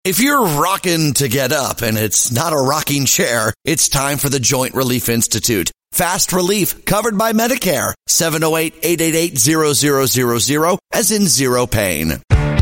If you're rocking to get up and it's not a rocking chair, it's time for the Joint Relief Institute. Fast relief covered by Medicare. 708-888-0000 as in zero pain.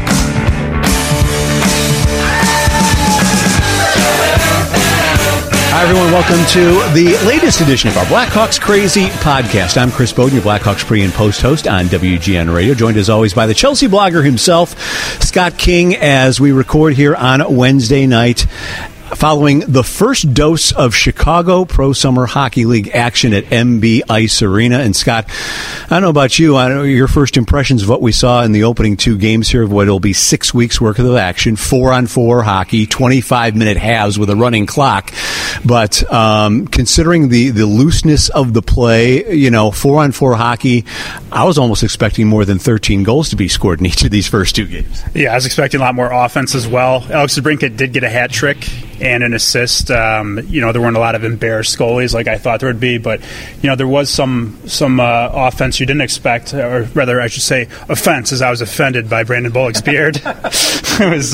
Hi, everyone. Welcome to the latest edition of our Blackhawks Crazy podcast. I'm Chris Bowden, your Blackhawks pre- and post-host on WGN Radio, joined as always by the Chelsea blogger himself, Scott King, as we record here on Wednesday night, following the first dose of Chicago Pro Summer Hockey League action at MB Ice Arena. And Scott, I don't know about you, I don't know your first impressions of what we saw in the opening two games here of what will be 6 weeks' worth of action, 4-on-4 hockey, 25-minute halves with a running clock. But considering the looseness of the play, 4-on-4 hockey, I was almost expecting more than 13 goals to be scored in each of these first two games. Yeah, I was expecting a lot more offense as well. Alex DeBrincat did get a hat trick and an assist. There weren't a lot of embarrassed goalies like I thought there would be, but there was some offense you didn't expect, or rather I should say offense, as I was offended by Brandon Bullock's beard. It was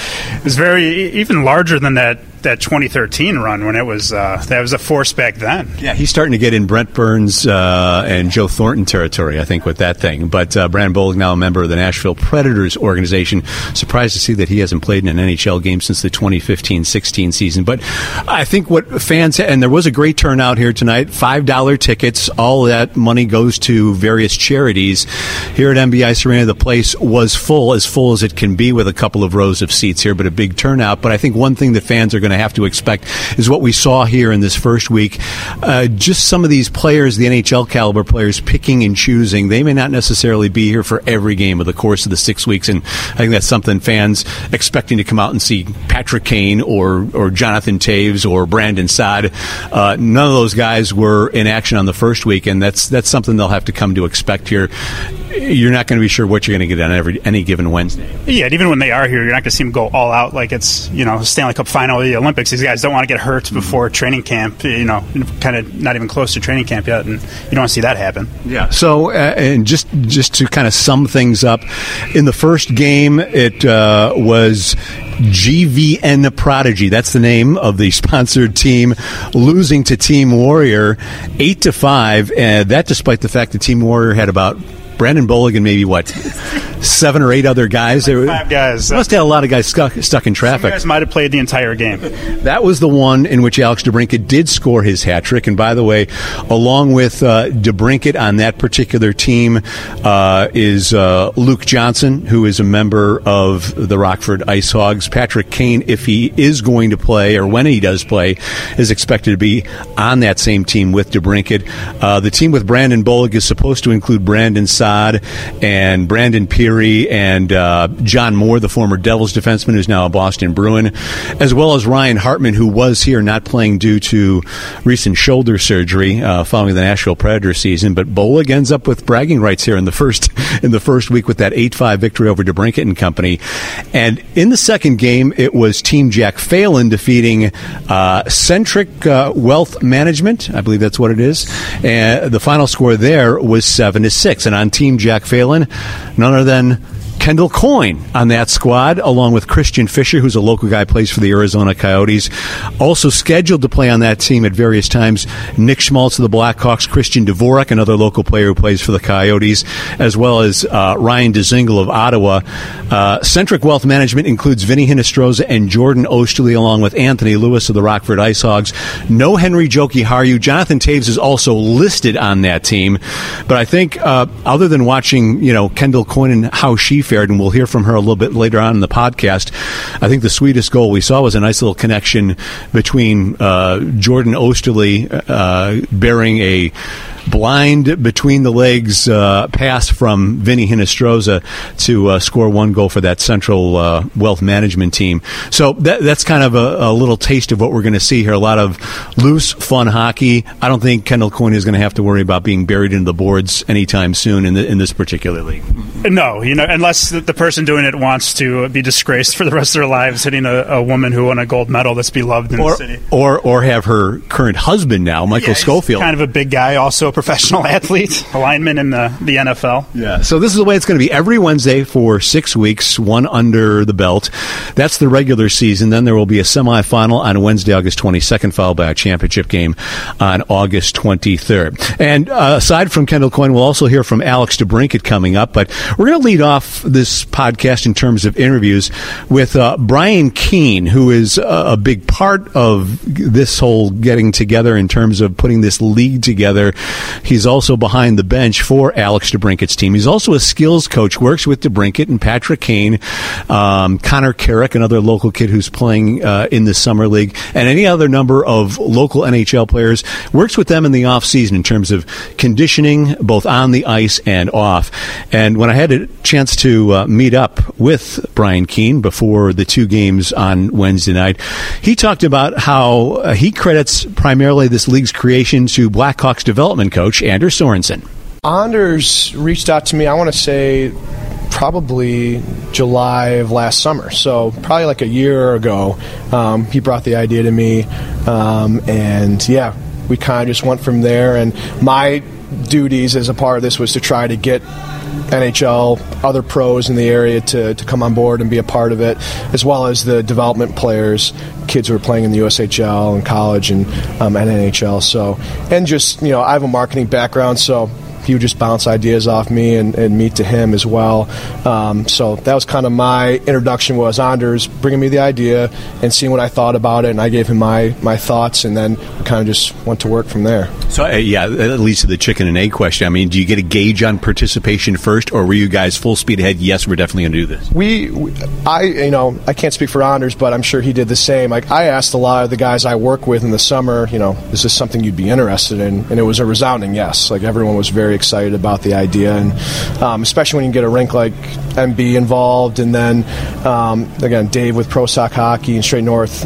very even larger than that 2013 run when it was that was a force back then. Yeah, he's starting to get in Brent Burns and Joe Thornton territory, I think, with that thing. But Brandon Bullock, now a member of the Nashville Predators organization, surprised to see that he hasn't played in an NHL game since the 2015-16 season. But I think what fans, and there was a great turnout here tonight, $5 tickets, all that money goes to various charities. Here at MB Ice Arena, the place was full as it can be, with a couple of rows of seats here, but a big turnout. But I think one thing that fans are going to have to expect is what we saw here in this first week. Just some of these players, the NHL caliber players, picking and choosing. They may not necessarily be here for every game of the course of the 6 weeks, and I think that's something fans expecting to come out and see Patrick Kane or Jonathan Toews or Brandon Saad. None of those guys were in action on the first week, and that's something they'll have to come to expect here. You're not going to be sure what you're going to get on any given Wednesday. Yeah, and even when they are here, you're not going to see them go all out like it's Stanley Cup final or the Olympics. These guys don't want to get hurt before training camp. Kind of not even close to training camp yet, and you don't want to see that happen. Yeah. So, and just to kind of sum things up, in the first game, it was GVN Prodigy. That's the name of the sponsored team, losing to Team Warrior 8-5. And that, despite the fact that Team Warrior had about Brandon Bullock and maybe 7 or 8 other guys. Like 5 guys. Must have had a lot of guys stuck in traffic. Some guys might have played the entire game. That was the one in which Alex DeBrincat did score his hat trick. And by the way, along with DeBrincat on that particular team is Luke Johnson, who is a member of the Rockford Ice Hogs. Patrick Kane, if he is going to play, or when he does play, is expected to be on that same team with DeBrincat. The team with Brandon Bullock is supposed to include Brandon Saad and Brandon Peary and John Moore, the former Devils defenseman who's now a Boston Bruin, as well as Ryan Hartman, who was here not playing due to recent shoulder surgery following the Nashville Predators season. But Bullock ends up with bragging rights here in the first week with that 8-5 victory over DeBrincat and company. And in the second game, it was Team Jack Phelan defeating Centric Wealth Management. I believe that's what it is. And the final score there was 7-6. And on Team Jack Phelan, none other than Kendall Coyne on that squad, along with Christian Fisher, who's a local guy, plays for the Arizona Coyotes. Also scheduled to play on that team at various times, Nick Schmaltz of the Blackhawks, Christian Dvorak, another local player who plays for the Coyotes, as well as Ryan Dzingel of Ottawa. Centric Wealth Management includes Vinny Hinostroza and Jordan Osterley, along with Anthony Lewis of the Rockford Ice Hogs. No Henry Jokiharju. Jonathan Toews is also listed on that team. But I think, other than watching, Kendall Coyne and how she fared, and we'll hear from her a little bit later on in the podcast, I think the sweetest goal we saw was a nice little connection between Jordan Osterley bearing a blind between the legs pass from Vinny Hinostroza to score one goal for that Central Wealth Management team. So that's kind of a little taste of what we're going to see here. A lot of loose, fun hockey. I don't think Kendall Coyne is going to have to worry about being buried into the boards anytime soon in this particular league. No, unless the person doing it wants to be disgraced for the rest of their lives, hitting a woman who won a gold medal that's beloved in the city. Or have her current husband now, Michael Schofield. Kind of a big guy, also also a professional athlete, a lineman in the NFL. Yeah. So this is the way it's going to be every Wednesday for 6 weeks, one under the belt. That's the regular season. Then there will be a semifinal on Wednesday, August 22nd, followed by a championship game on August 23rd. And aside from Kendall Coyne, we'll also hear from Alex DeBrincat coming up. But we're going to lead off this podcast in terms of interviews with Brian Keane, who is a big part of this whole getting together in terms of putting this league together. He's also behind the bench for Alex DeBrincat's team. He's also a skills coach, works with DeBrincat and Patrick Kane, Connor Carrick, another local kid who's playing in the summer league, and any other number of local NHL players. Works with them in the off season in terms of conditioning, both on the ice and off. And when I had a chance to meet up with Brian Keane before the two games on Wednesday night, he talked about how he credits primarily this league's creation to Blackhawks development coach Anders Sorensen. Anders reached out to me, I want to say, probably July of last summer, so probably like a year ago. He brought the idea to me, and yeah, we kind of just went from there. And my duties as a part of this was to try to get NHL, other pros in the area to come on board and be a part of it, as well as the development players, kids who are playing in the USHL and college and NHL. So, and just, I have a marketing background, so he would just bounce ideas off me and me to him as well. So that was kind of my introduction, was Anders bringing me the idea and seeing what I thought about it, and I gave him my thoughts, and then we kind of just went to work from there. So, that leads to the chicken and egg question. I mean, do you get a gauge on participation first, or were you guys full speed ahead? Yes, we're definitely going to do this. I can't speak for Anders, but I'm sure he did the same. Like, I asked a lot of the guys I work with in the summer, is this something you'd be interested in? And it was a resounding yes. Like, everyone was very excited about the idea, and especially when you get a rink like MB involved, and then again, Dave with Pro Sock Hockey and Straight North,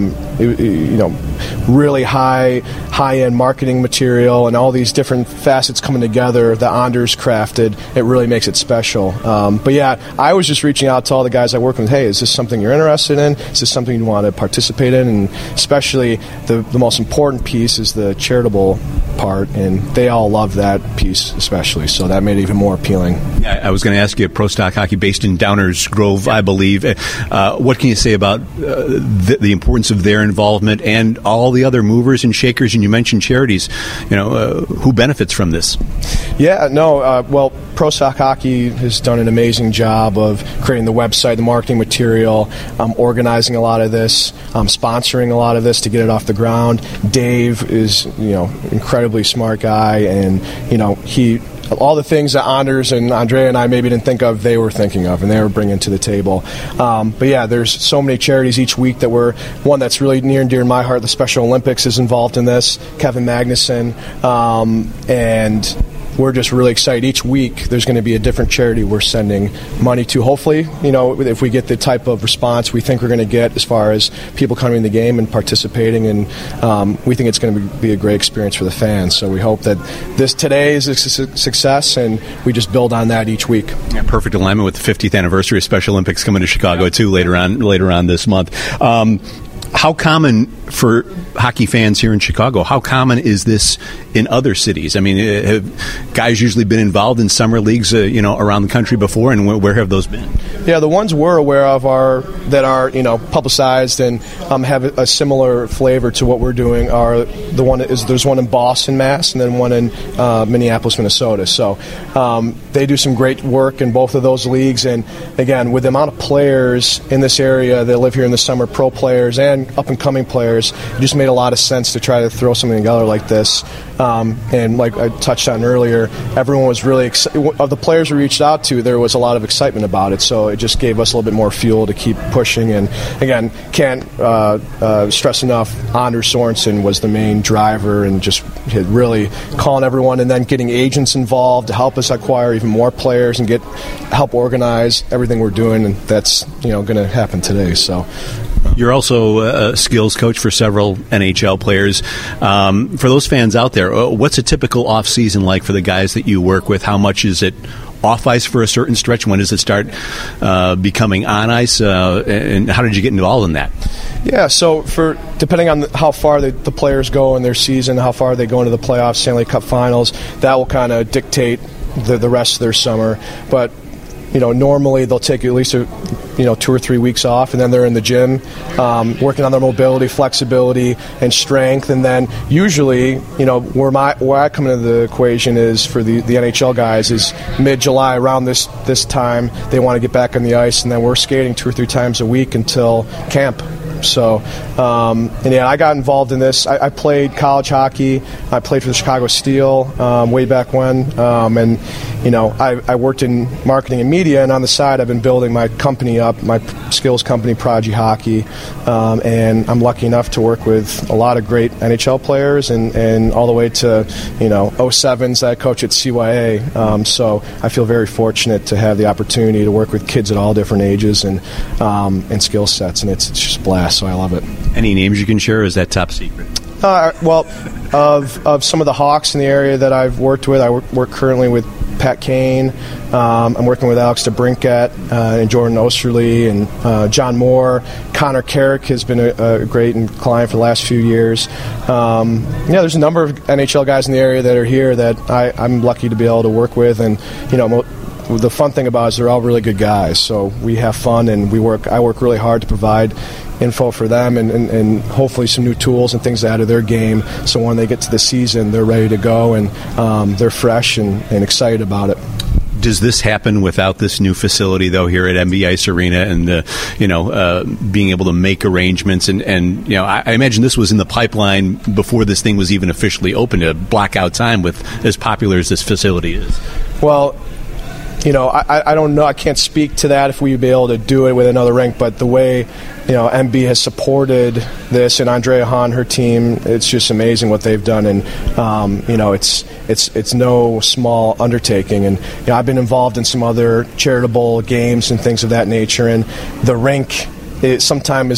really high-end marketing material and all these different facets coming together that Anders crafted. It really makes it special. But yeah, I was just reaching out to all the guys I work with. Hey, is this something you're interested in? Is this something you want to participate in? And especially the most important piece is the charitable part, and they all love that piece especially, so that made it even more appealing. Yeah, I was going to ask you, Pro Stock Hockey based in Downers Grove, I believe. What can you say about the importance of their involvement and all the other movers and shakers? And you mentioned charities. Who benefits from this? Yeah, well, Pro Stock Hockey has done an amazing job of creating the website, the marketing material, organizing a lot of this, sponsoring a lot of this to get it off the ground. Dave is, incredibly smart guy, and he all the things that Anders and Andrea and I maybe didn't think of, they were thinking of, and they were bringing to the table. But yeah, there's so many charities each week that one that's really near and dear to my heart, the Special Olympics, is involved in this, Kevin Magnuson, and we're just really excited. Each week there's going to be a different charity we're sending money to. Hopefully, if we get the type of response we think we're going to get as far as people coming in the game and participating, and we think it's going to be a great experience for the fans. So we hope that today is a success, and we just build on that each week. Yeah, perfect alignment with the 50th anniversary of Special Olympics coming to Chicago too later on this month. How common for hockey fans here in Chicago, how common is this in other cities? I mean, have guys usually been involved in summer leagues, around the country before, and where have those been? Yeah, the ones we're aware of are publicized and have a similar flavor to what we're doing. There's one in Boston, Mass, and then one in Minneapolis, Minnesota. So they do some great work in both of those leagues. And again, with the amount of players in this area that live here in the summer, pro players and up-and-coming players, it just made a lot of sense to try to throw something together like this. And like I touched on earlier, everyone was really excited. Of the players we reached out to, there was a lot of excitement about it, so it just gave us a little bit more fuel to keep pushing. And again, can't stress enough, Anders Sorensen was the main driver, and just really calling everyone, and then getting agents involved to help us acquire even more players and help organize everything we're doing, and that's going to happen today. So. You're also a skills coach for several NHL players. For those fans out there, what's a typical off-season like for the guys that you work with? How much is it off ice for a certain stretch? When does it start becoming on ice? And how did you get involved in that? Yeah, so depending on how far the players go in their season, how far they go into the playoffs, Stanley Cup Finals, that will kind of dictate the rest of their summer. But normally they'll take at least 2 or 3 weeks off, and then they're in the gym working on their mobility, flexibility, and strength. And then usually, where I come into the equation is for the NHL guys is mid-July, around this time, they want to get back on the ice, and then we're skating 2 or 3 times a week until camp. So, I got involved in this. I played college hockey. I played for the Chicago Steel way back when. I worked in marketing and media, and on the side I've been building my company up, my skills company, Prodigy Hockey. And I'm lucky enough to work with a lot of great NHL players and all the way to, 07s that I coach at CYA. So I feel very fortunate to have the opportunity to work with kids at all different ages and skill sets, and it's just a blast. So I love it. Any names you can share, or is that top secret? Of some of the Hawks in the area that I've worked with, I work currently with Pat Kane. I'm working with Alex DeBrincat and Jordan Osterley and John Moore. Connor Carrick has been a great client for the last few years. There's a number of NHL guys in the area that are here that I'm lucky to be able to work with, and the fun thing about it is they're all really good guys. So we have fun, and I work really hard to provide info for them and hopefully some new tools and things out of their game, so when they get to the season they're ready to go and they're fresh and excited about it. Does this happen without this new facility, though, here at MB Ice Arena, and being able to make arrangements? And I imagine this was in the pipeline before this thing was even officially open, to block out time with as popular as this facility is. Well, I don't know. I can't speak to that if we'd be able to do it with another rink, but the way, MB has supported this, and Andrea Hahn, her team, it's just amazing what they've done, and it's no small undertaking. And I've been involved in some other charitable games and things of that nature, and the rink sometimes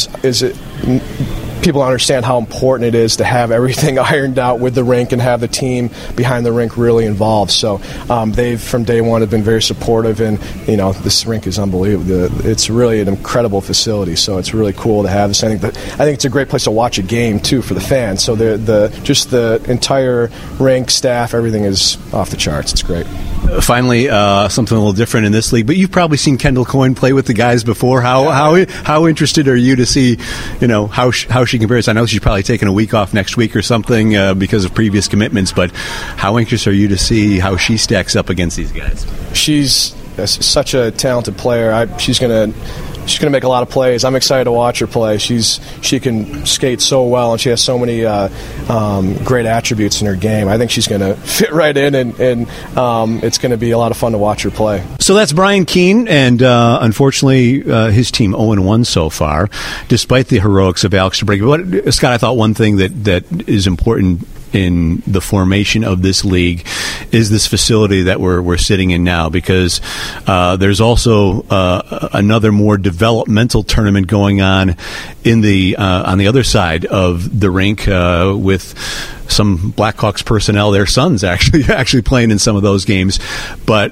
people understand how important it is to have everything ironed out with the rink and have the team behind the rink really involved. So they've, from day one, have been very supportive, and this rink is unbelievable. It's really an incredible facility, so it's really cool to have this. I think it's a great place to watch a game too for the fans. So the entire rink, staff, everything is off the charts. It's great. Finally, something a little different in this league, but you've probably seen Kendall Coyne play with the guys before. How interested are you to see, how she compares? I know she's probably taking a week off next week or something because of previous commitments, but how interested are you to see how she stacks up against these guys? She's such a talented player. She's going to make a lot of plays. I'm excited to watch her play. She can skate so well, and she has so many great attributes in her game. I think she's going to fit right in, and it's going to be a lot of fun to watch her play. So that's Brian Keane, and unfortunately his team 0-1 so far, despite the heroics of Alex DeBrincat. But Scott, I thought one thing that is important in the formation of this league is this facility that we're sitting in now, because there's also another more developmental tournament going on in the on the other side of the rink with some Blackhawks personnel, their sons actually playing in some of those games. But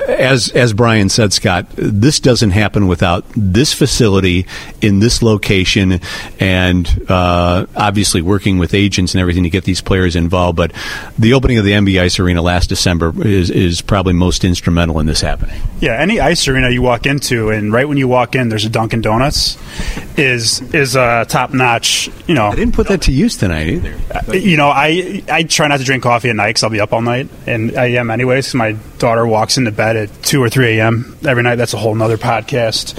as Brian said, Scott, this doesn't happen without this facility in this location, and obviously working with agents and everything to get these players involved. But the opening of the MB Ice Arena last December is probably most instrumental in this happening. Yeah, any ice arena you walk into, and right when you walk in, there's a Dunkin' Donuts, is top notch. I didn't put that to use tonight either. I try not to drink coffee at night because I'll be up all night, and I am anyways, because my daughter walks into bed at 2 or 3 a.m. every night. That's a whole nother podcast.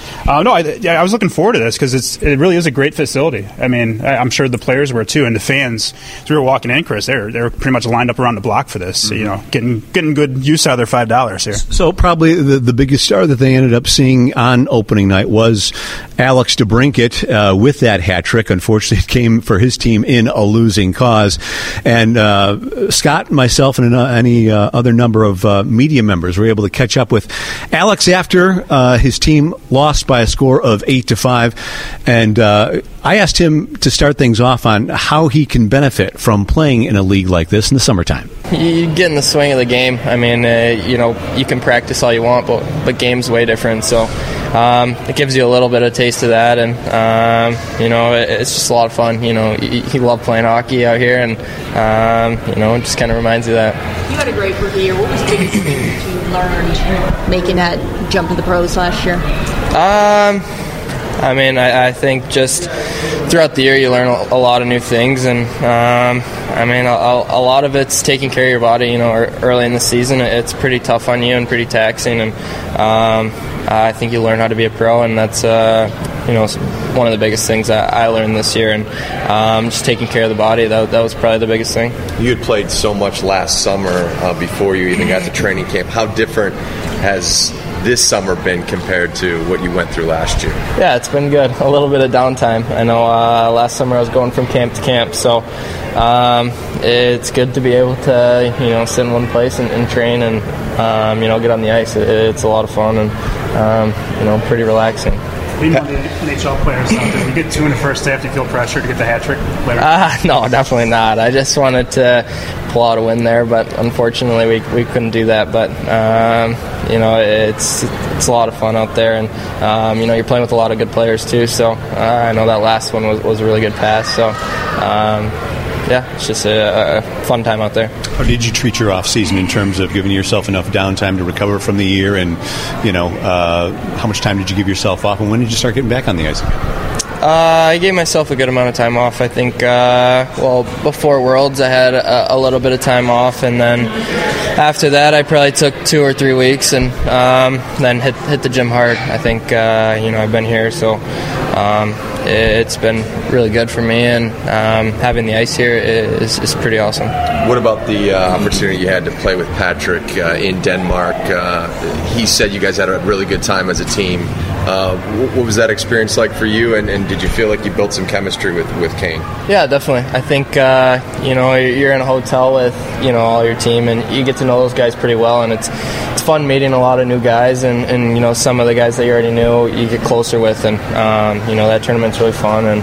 I was looking forward to this because it really is a great facility. I mean, I'm sure the players were too, and the fans, as we were walking in, Chris, they were pretty much lined up around the block for this, getting good use out of their $5 here. So probably the biggest star that they ended up seeing on opening night was Alex DeBrincat with that hat trick. Unfortunately, it came for his team in a losing cause. And Scott, myself, and any other number of media members were able to catch up with Alex after his team lost by a score of 8-5. And I asked him to start things off on how he can benefit from playing in a league like this in the summertime. you get in the swing of the game. I mean, you can practice all you want, but game's way different. So it gives you a little bit of taste of that, and it's just a lot of fun. You love playing hockey out here, and it just kind of reminds you of that. You had a great rookie year. What was the biggest thing that you learned making that jump to the pros last year? I think just throughout the year you learn a lot of new things, and a lot of it's taking care of your body. Early in the season, it's pretty tough on you and pretty taxing, and I think you learn how to be a pro, and that's one of the biggest things that I learned this year, and just taking care of the body. That was probably the biggest thing. You had played so much last summer before you even got to training camp. How different has this summer been compared to what you went through last year? Yeah, it's been good. A little bit of downtime. I know last summer I was going from camp to camp, so it's good to be able to sit in one place and train and get on the ice. It's a lot of fun and pretty relaxing. Being one of the NHL players, did you get two in the first half? Do you feel pressure to get the hat trick later? No, definitely not. I just wanted to pull out a win there, but unfortunately we couldn't do that. But it's a lot of fun out there, and you're playing with a lot of good players too. So I know that last one was a really good pass. So it's just a fun time out there. How did you treat your off season in terms of giving yourself enough downtime to recover from the year, and how much time did you give yourself off, and when did you start getting back on the ice again? I gave myself a good amount of time off. I think, before Worlds I had a little bit of time off, and then after that I probably took 2 or 3 weeks, and then hit the gym hard. I think, I've been here, so it's been really good for me, and having the ice here is pretty awesome. What about the opportunity you had to play with Patrick in Denmark? He said you guys had a really good time as a team. What was that experience like for you, and did you feel like you built some chemistry with Kane? Yeah, definitely. I think you're in a hotel with all your team, and you get to know those guys pretty well, and it's fun meeting a lot of new guys, and some of the guys that you already knew you get closer with, and that tournament's really fun, and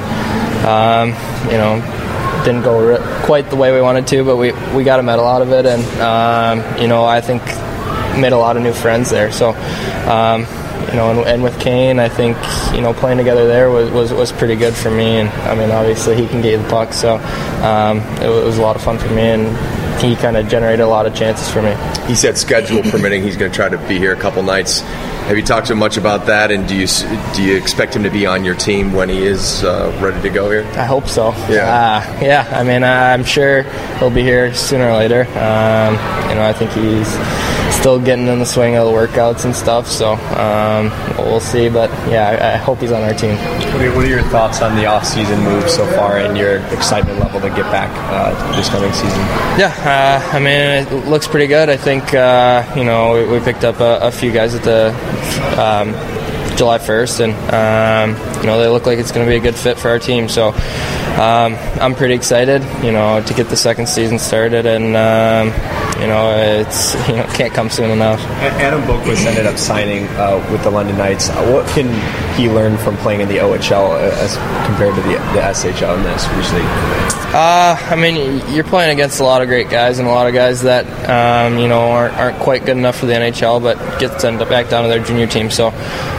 didn't go quite the way we wanted to, but we got a medal out of it, and I think made a lot of new friends there. So and with Kane, I think playing together there was pretty good for me, and obviously he can get you the puck, so it was a lot of fun for me, and he kind of generated a lot of chances for me. He said schedule permitting he's going to try to be here a couple nights. Have you talked to him much about that, and do you expect him to be on your team when he is ready to go here? I hope so. Yeah. I'm sure he'll be here sooner or later. I think he's still getting in the swing of the workouts and stuff, so we'll see. But I hope he's on our team. What are your thoughts on the off-season move so far, and your excitement level to get back this coming season? It looks pretty good. I think we picked up a few guys at the July 1st, and they look like it's going to be a good fit for our team. So I'm pretty excited, to get the second season started, and it's can't come soon enough. Adam Boqvist ended up signing with the London Knights. What can he learn from playing in the OHL as compared to the SHL in this usually? You're playing against a lot of great guys, and a lot of guys that aren't quite good enough for the NHL, but get sent back down to their junior team. So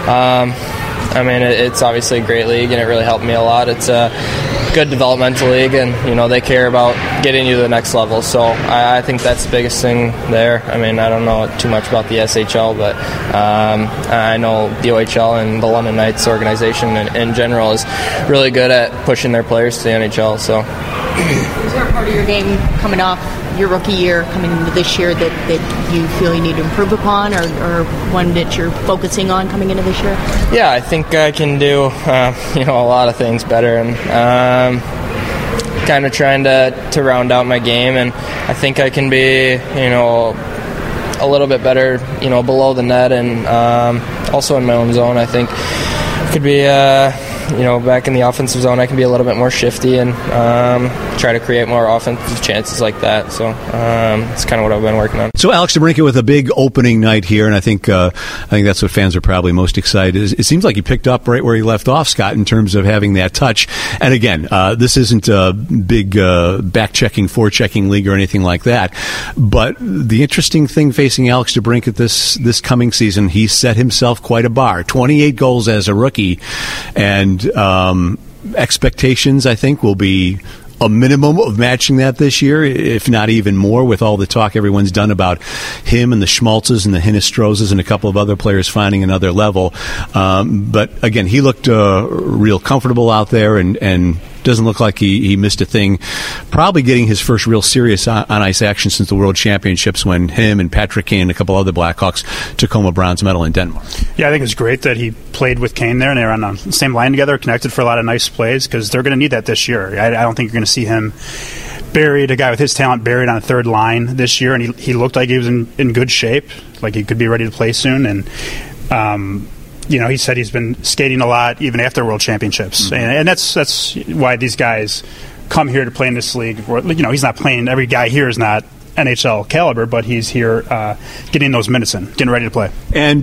it's obviously a great league, and it really helped me a lot. It's a good developmental league, and they care about getting you to the next level. So I think that's the biggest thing there. I don't know too much about the SHL, but I know the OHL and the London Knights organization in general is really good at pushing their players to the NHL. So, is there a part of your game coming off your rookie year, coming into this year, that you feel you need to improve upon, or one that you're focusing on coming into this year? Yeah, I think I can do a lot of things better, and kind of trying to round out my game, and I think I can be a little bit better below the net, and also in my own zone. I think I could be back in the offensive zone, I can be a little bit more shifty and try to create more offensive chances like that. So it's kind of what I've been working on. So Alex DeBrincat with a big opening night here, and I think that's what fans are probably most excited. It seems like he picked up right where he left off, Scott, in terms of having that touch. And again, this isn't a big back-checking, forechecking league or anything like that. But the interesting thing facing Alex DeBrincat this coming season, he set himself quite a bar. 28 goals as a rookie, and expectations, I think, will be a minimum of matching that this year, if not even more, with all the talk everyone's done about him and the Schmaltzes and the Hinistrozes and a couple of other players finding another level. But again, he looked real comfortable out there and doesn't look like he missed a thing. Probably getting his first real serious on-ice action since the World Championships when him and Patrick Kane and a couple other Blackhawks took home a bronze medal in Denmark. Yeah, I think it's great that he played with Kane there and they're on the same line together, connected for a lot of nice plays, because they're going to need that this year. I don't think you're going to see him buried, a guy with his talent buried on a third line this year, and he looked like he was in good shape, like he could be ready to play soon. And he said he's been skating a lot even after World Championships, and that's why these guys come here to play in this league. He's not playing. Every guy here is not NHL caliber, but he's here getting those minutes in, getting ready to play. And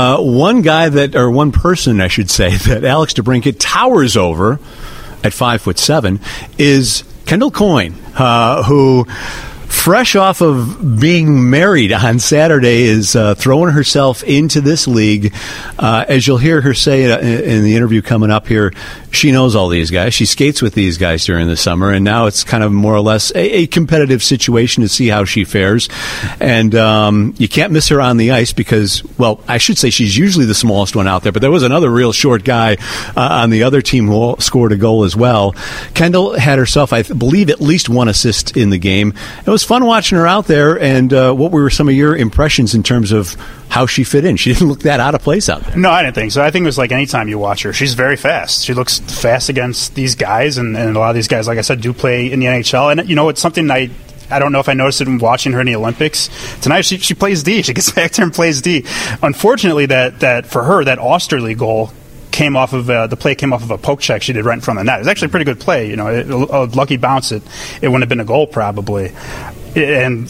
one person, I should say, that Alex DeBrincat towers over at 5'7" is Kendall Coyne, who, fresh off of being married on Saturday, is throwing herself into this league. As you'll hear her say in the interview coming up here, she knows all these guys. She skates with these guys during the summer, and now it's kind of more or less a competitive situation to see how she fares. And you can't miss her on the ice because, well, I should say she's usually the smallest one out there, but there was another real short guy on the other team who scored a goal as well. Kendall had herself, I believe, at least one assist in the game. It was fun watching her out there, and what were some of your impressions in terms of how she fit in? She didn't look that out of place out there. No, I didn't think so. I think it was like anytime you watch her, she's very fast. She looks fast against these guys, and a lot of these guys, like I said, do play in the NHL. And, it's something I don't know if I noticed it in watching her in the Olympics. Tonight, she plays D. She gets back there and plays D. Unfortunately, that for her, that Osterley goal came off of the play came off of a poke check she did right in front of the net. It was actually a pretty good play. A lucky bounce. It wouldn't have been a goal probably. And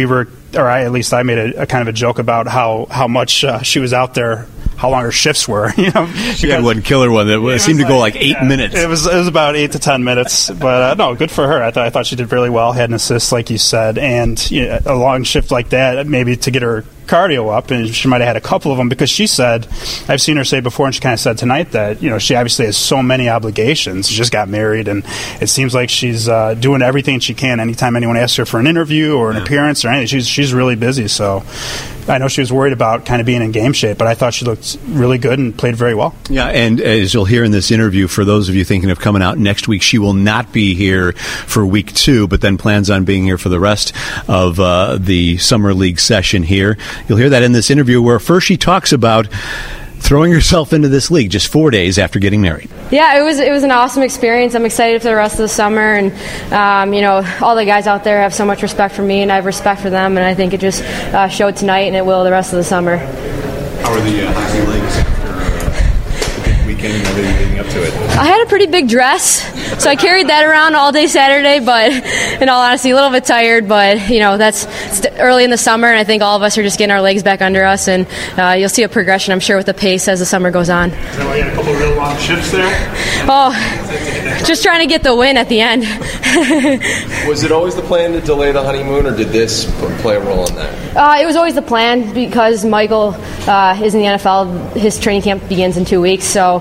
at least I made a kind of a joke about how much she was out there, how long her shifts were. She had one killer one that seemed to go like 8 minutes. It was about 8 to 10 minutes, but no, good for her. I thought she did really well. Had an assist, like you said, and a long shift like that, maybe to get her cardio up, and she might have had a couple of them, because she said, I've seen her say before, and she kind of said tonight that she obviously has so many obligations. She just got married, and it seems like she's doing everything she can. Anytime anyone asks her for an interview or an appearance or anything, she's really busy. So I know she was worried about kind of being in game shape, but I thought she looked really good and played very well. Yeah, and as you'll hear in this interview, for those of you thinking of coming out next week, she will not be here for week 2, but then plans on being here for the rest of the Summer League session here. You'll hear that in this interview, where first she talks about throwing herself into this league just 4 days after getting married. Yeah, it was an awesome experience. I'm excited for the rest of the summer, and all the guys out there have so much respect for me, and I have respect for them, and I think it just showed tonight, and it will the rest of the summer. How are the hockey leagues after a big weekend and everything leading up to it? I had a pretty big dress, so I carried that around all day Saturday, but in all honesty, a little bit tired, but it's early in the summer, and I think all of us are just getting our legs back under us, and you'll see a progression, I'm sure, with the pace as the summer goes on. So you had a couple of real long shifts there? Oh, just trying to get the win at the end. Was it always the plan to delay the honeymoon, or did this play a role in that? It was always the plan, because Michael is in the NFL. His training camp begins in 2 weeks, so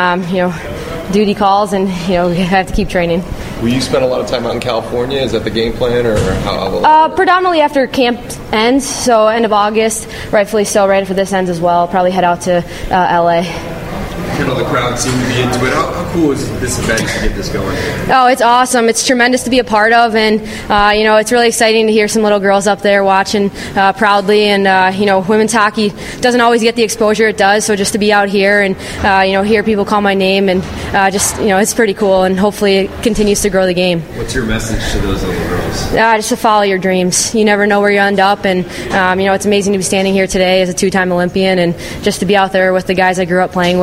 duty calls, and we have to keep training. Will you spend a lot of time out in California? Is that the game plan, or how? Predominantly after camp ends, so end of August. Rightfully so, right after this ends as well. I'll probably head out to LA. The crowd seemed to be into it. How cool is this event to get this going? Oh, it's awesome. It's tremendous to be a part of, and it's really exciting to hear some little girls up there watching proudly. And women's hockey doesn't always get the exposure it does, so just to be out here and hear people call my name, and it's pretty cool. And hopefully it continues to grow the game. What's your message to those little girls? Just to follow your dreams. You never know where you end up, and it's amazing to be standing here today as a 2-time Olympian, and just to be out there with the guys I grew up playing with, and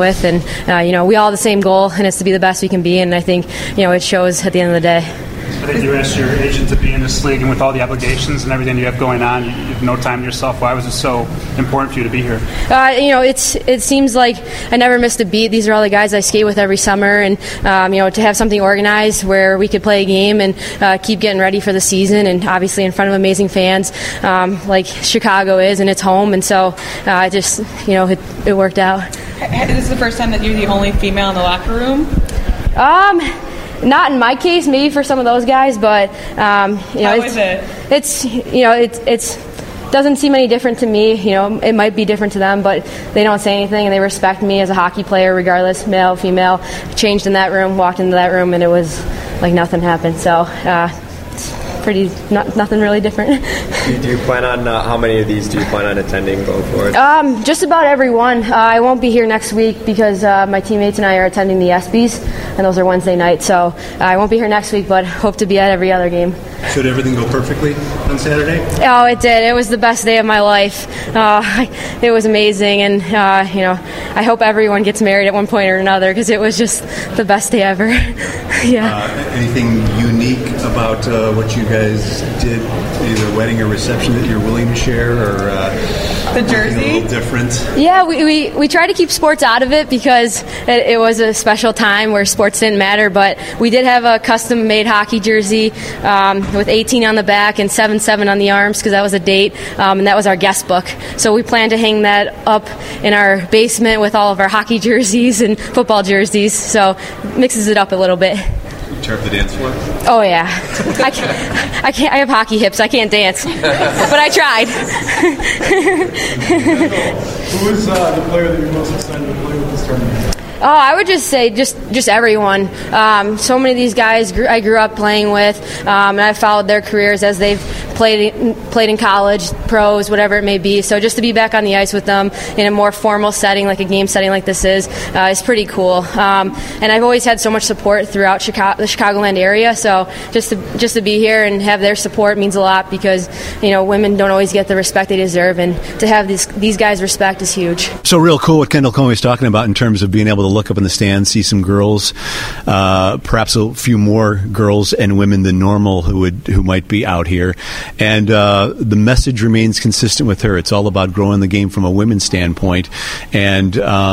we all have the same goal, and it's to be the best we can be. And I think it shows at the end of the day. I think you asked your agent to be in this league, and with all the obligations and everything you have going on, you have no time to yourself. Why was it so important for you to be here? It seems like I never missed a beat. These are all the guys I skate with every summer, and to have something organized where we could play a game and keep getting ready for the season, and obviously in front of amazing fans like Chicago is, and it's home, and so it worked out. Is this the first time that you're the only female in the locker room? Not in my case, maybe for some of those guys, but How is it? It's doesn't seem any different to me. It might be different to them, but they don't say anything, and they respect me as a hockey player, regardless, male, female. Changed in that room, walked into that room, and it was like nothing happened. So. Nothing really different. Do you plan on how many of these do you plan on attending going forward? Just about every one. I won't be here next week because my teammates and I are attending the ESPYs, and those are Wednesday nights. So I won't be here next week, but hope to be at every other game. So did everything go perfectly on Saturday? Oh, it did. It was the best day of my life. It was amazing, and I hope everyone gets married at one point or another because it was just the best day ever. Yeah. Anything unique about what you guys did, either wedding or reception, that you're willing to share, or the jersey? A little different? Yeah, we try to keep sports out of it because it was a special time where sports didn't matter, but we did have a custom-made hockey jersey with 18 on the back and 7-7 on the arms because that was a date, and that was our guest book. So we plan to hang that up in our basement with all of our hockey jerseys and football jerseys, so mixes it up a little bit. Tear up the dance floor? Oh yeah, I can't. I have hockey hips. I can't dance, but I tried. Who is the player that you're most excited to play with this tournament? Oh, I would just say just everyone. So many of these guys I grew up playing with, and I've followed their careers as they've played in college, pros, whatever it may be. So just to be back on the ice with them in a more formal setting, like a game setting like this is pretty cool. And I've always had so much support throughout the Chicagoland area. So just to be here and have their support means a lot because women don't always get the respect they deserve, and to have these guys' respect is huge. So real cool what Kendall Conway's talking about in terms of being able to look up in the stands, see some girls, perhaps a few more girls and women than normal who might be out here. And the message remains consistent with her. It's all about growing the game from a women's standpoint. And,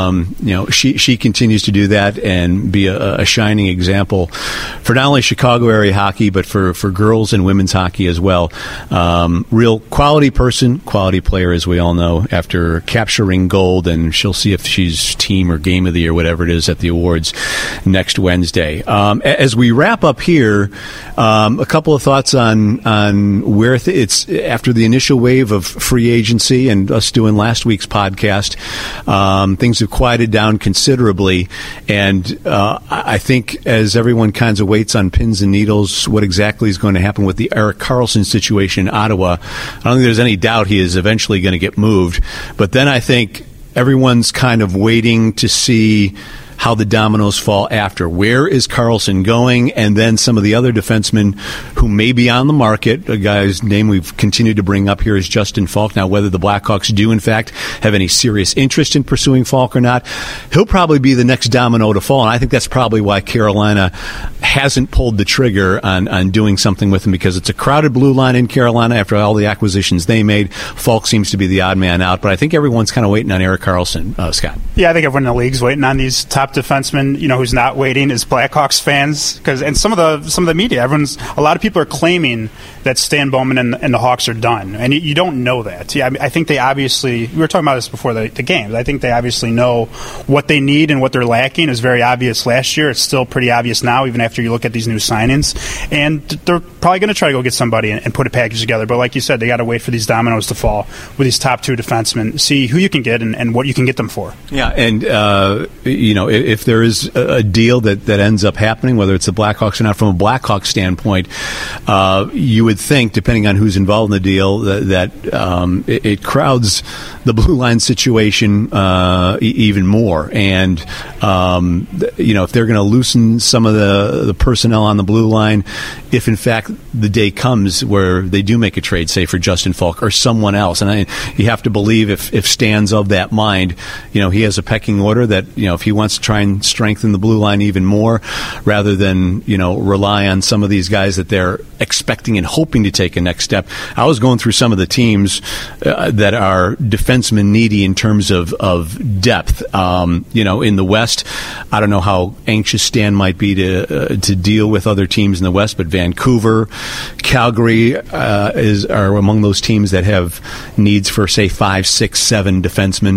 she continues to do that and be a shining example for not only Chicago area hockey, but for girls and women's hockey as well. Real quality person, quality player, as we all know, after capturing gold. And she'll see if she's team or game of the year, whatever it is, at the awards next Wednesday. As we wrap up here, a couple of thoughts on where it's after the initial wave of free agency and us doing last week's podcast. Things have quieted down considerably, and I think as everyone kind of waits on pins and needles what exactly is going to happen with the Erik Karlsson situation in Ottawa, I don't think there's any doubt he is eventually going to get moved. But then I think everyone's kind of waiting to see how the dominoes fall after. Where is Karlsson going? And then some of the other defensemen who may be on the market. A guy's name we've continued to bring up here is Justin Falk. Now, whether the Blackhawks do, in fact, have any serious interest in pursuing Falk or not, he'll probably be the next domino to fall. And I think that's probably why Carolina hasn't pulled the trigger on doing something with him, because it's a crowded blue line in Carolina after all the acquisitions they made. Falk seems to be the odd man out. But I think everyone's kind of waiting on Erik Karlsson, Scott. Yeah, I think everyone in the league's waiting on these top defenseman. Who's not waiting is Blackhawks fans, and some of the media. A lot of people are claiming that Stan Bowman and the Hawks are done, and you don't know that. Yeah, I think they obviously. We were talking about this before the games. I think they obviously know what they need and what they're lacking is very obvious last year. It's still pretty obvious now, even after you look at these new signings, and they're probably going to try to go get somebody and put a package together. But like you said, they got to wait for these dominoes to fall with these top two defensemen, see who you can get and what you can get them for. Yeah, and if there is a deal that ends up happening, whether it's the Blackhawks or not, from a Blackhawks standpoint, you would think, depending on who's involved in the deal, that it crowds the blue line situation even more. And if they're going to loosen some of the personnel on the blue line, if in fact the day comes where they do make a trade, say for Justin Falk or someone else, and you have to believe if Stan's of that mind, he has a pecking order that if he wants try and strengthen the blue line even more, rather than rely on some of these guys that they're expecting and hoping to take a next step. I was going through some of the teams that are defenseman needy in terms of depth. In the West, I don't know how anxious Stan might be to deal with other teams in the West, but Vancouver, Calgary are among those teams that have needs for, say, 5, 6, 7 defensemen,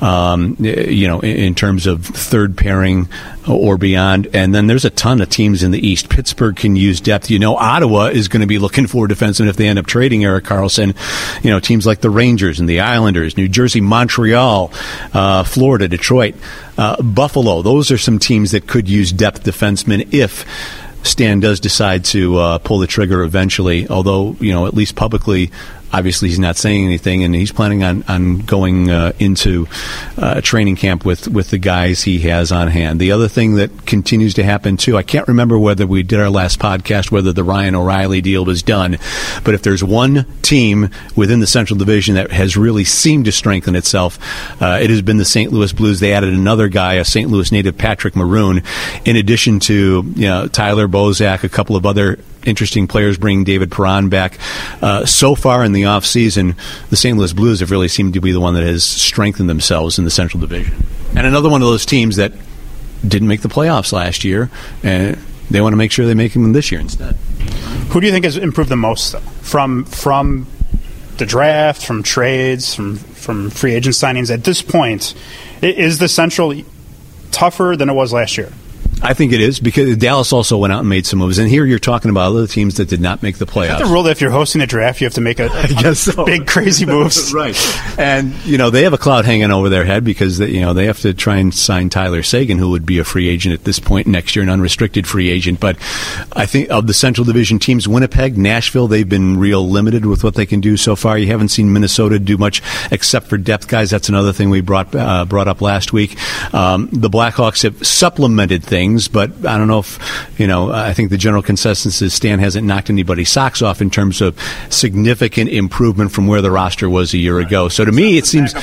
in terms of third pairing or beyond. And then there's a ton of teams in the East. Pittsburgh can use depth. Ottawa is going to be looking for defensemen if they end up trading Erik Karlsson. Teams like the Rangers and the Islanders, New Jersey, Montreal, Florida, Detroit, Buffalo. Those are some teams that could use depth defensemen if Stan does decide to pull the trigger eventually, although, at least publicly, obviously he's not saying anything, and he's planning on going into training camp with the guys he has on hand. The other thing that continues to happen, too, I can't remember whether we did our last podcast, whether the Ryan O'Reilly deal was done, but if there's one team within the Central Division that has really seemed to strengthen itself, it has been the St. Louis Blues. They added another guy, a St. Louis native, Patrick Maroon, in addition to Tyler Bozak, a couple of other interesting players, bringing David Perron back. So far in the offseason, the St. Louis Blues have really seemed to be the one that has strengthened themselves in the Central Division. And another one of those teams that didn't make the playoffs last year, and they want to make sure they make them this year instead. Who do you think has improved the most, though? From the draft, from trades, from free agent signings? At this point, is the Central tougher than it was last year? I think it is, because Dallas also went out and made some moves. And here you're talking about other teams that did not make the playoffs. Is that the rule that if you're hosting a draft, you have to make big, crazy moves? Right. And, they have a cloud hanging over their head because, they have to try and sign Tyler Seguin, who would be a free agent at this point next year, an unrestricted free agent. But I think of the Central Division teams, Winnipeg, Nashville, they've been real limited with what they can do so far. You haven't seen Minnesota do much except for depth guys. That's another thing we brought up last week. The Blackhawks have supplemented things, but I don't know if, I think the general consensus is Stan hasn't knocked anybody's socks off in terms of significant improvement from where the roster was a year ago. So to me, it seems,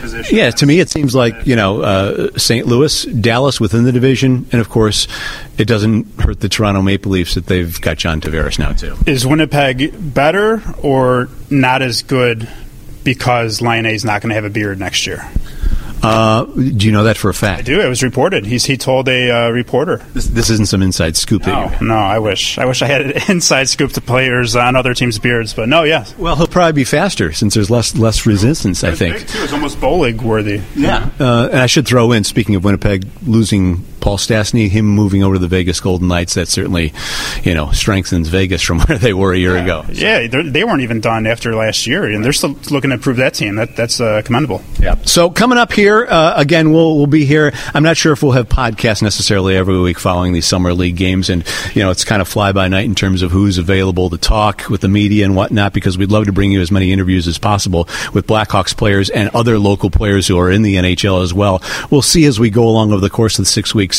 like, St. Louis, Dallas within the division, and of course, it doesn't hurt the Toronto Maple Leafs that they've got John Tavares now too. Is Winnipeg better or not as good because Laine is not going to have a beard next year? Do you know that for a fact? I do. It was reported. He told a reporter. This isn't some inside scoop. No, I wish I had an inside scoop to players on other teams' beards, but no, yeah. Well, he'll probably be faster since there's less resistance, I think. Big too. It's almost bowl league worthy. Yeah. And I should throw in, speaking of Winnipeg losing Paul Stastny, him moving over to the Vegas Golden Knights, that certainly, strengthens Vegas from where they were a year ago. So. Yeah, they weren't even done after last year, and they're still looking to improve that team. That's commendable. Yeah. So coming up here, again, we'll be here. I'm not sure if we'll have podcasts necessarily every week following these summer league games, and it's kind of fly by night in terms of who's available to talk with the media and whatnot, because we'd love to bring you as many interviews as possible with Blackhawks players and other local players who are in the NHL as well. We'll see as we go along over the course of the 6 weeks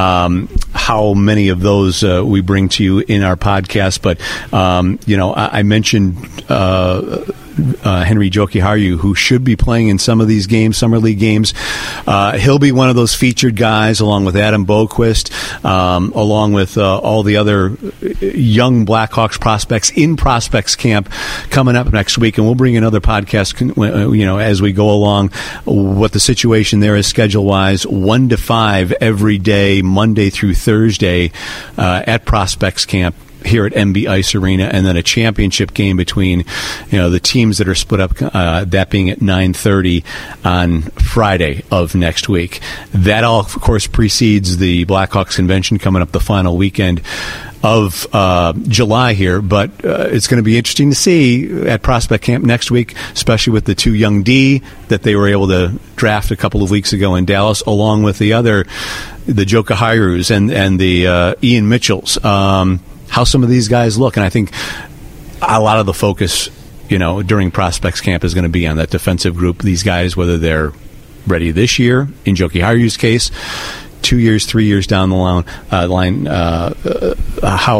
how many of those we bring to you in our podcast. But I mentioned Henri Jokiharju, who should be playing in some of these games, summer league games. He'll be one of those featured guys, along with Adam Boquist, along with all the other young Blackhawks prospects in prospects camp coming up next week, and we'll bring another podcast, as we go along, what the situation there is schedule-wise, 1 to 5 every day, Monday through Thursday, at prospects camp here at MB Ice Arena, and then a championship game between the teams that are split up, that being at 9:30 on Friday of next week. That all, of course, precedes the Blackhawks convention coming up the final weekend of July here, but it's going to be interesting to see at Prospect Camp next week, especially with the 2 young D that they were able to draft a couple of weeks ago in Dallas, along with the Jokiharjus and the Ian Mitchells. How some of these guys look, and I think a lot of the focus, during Prospects Camp is going to be on that defensive group. These guys, whether they're ready this year, in Jokiharju's case, 2 years, 3 years down the line, how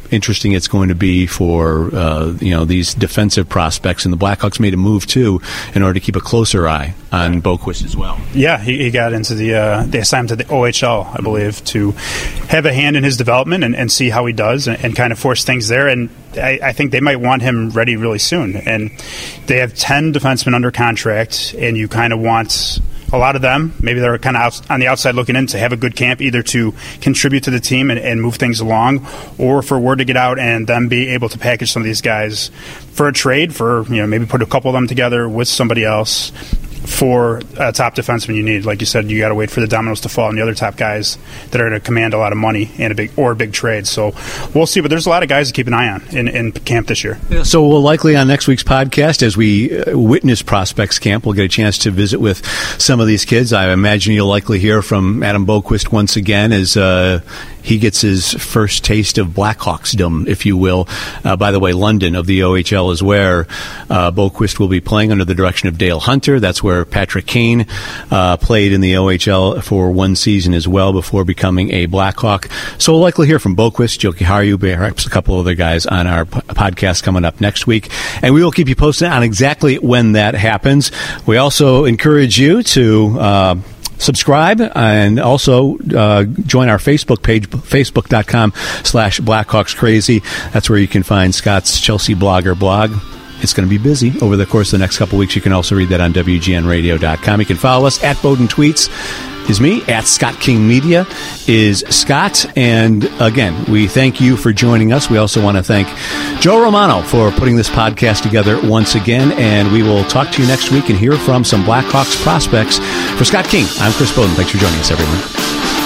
interesting it's going to be for these defensive prospects. And the Blackhawks made a move too in order to keep a closer eye on Boqvist as well. Yeah, he got into the assignment to the OHL, I believe, to have a hand in his development and see how he does and kind of force things there. And I think they might want him ready really soon. And they have 10 defensemen under contract, and you kind of want a lot of them, maybe they're kind of on the outside looking in, to have a good camp, either to contribute to the team and move things along, or for word to get out and them be able to package some of these guys for a trade, for maybe put a couple of them together with somebody else for a top defenseman you need. Like you said, you got to wait for the dominoes to fall on the other top guys that are going to command a lot of money and a big trade. So we'll see, but there's a lot of guys to keep an eye on in camp this year. Yeah, so we'll likely on next week's podcast, as we witness prospects camp, we'll get a chance to visit with some of these kids. I imagine you'll likely hear from Adam Boqvist once again as he gets his first taste of Blackhawksdom, if you will. By the way, London of the OHL is where Boqvist will be playing under the direction of Dale Hunter. That's where Patrick Kane played in the OHL for one season as well before becoming a Blackhawk. So we'll likely hear from Boqvist, Jokiharju, perhaps a couple other guys on our podcast coming up next week. And we will keep you posted on exactly when that happens. We also encourage you to subscribe and also join our Facebook page, facebook.com/BlackhawksCrazy. That's where you can find Scott's Chelsea Blogger blog. It's going to be busy over the course of the next couple of weeks. You can also read that on WGNradio.com. You can follow us at Bowden Tweets is me, at Scott King Media is Scott. And again, we thank you for joining us. We also want to thank Joe Romano for putting this podcast together once again. And we will talk to you next week and hear from some Blackhawks prospects. For Scott King, I'm Chris Bowden. Thanks for joining us, everyone.